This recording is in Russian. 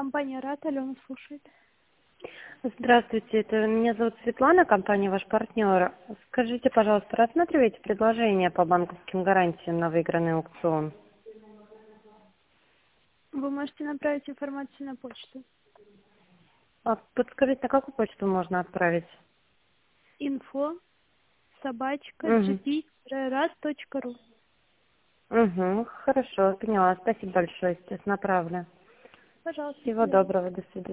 Компания РАТ, Алена слушает. Здравствуйте, это меня зовут Светлана, компания ваш партнер. Скажите, пожалуйста, рассматриваете предложение по банковским гарантиям на выигранный аукцион? Вы можете направить информацию на почту. А подскажите, на какую почту можно отправить? Угу. info@gp-rat.ru. Угу, хорошо, поняла. Спасибо большое, сейчас направлю. Пожалуйста, Всего свидания. доброго, до свидания.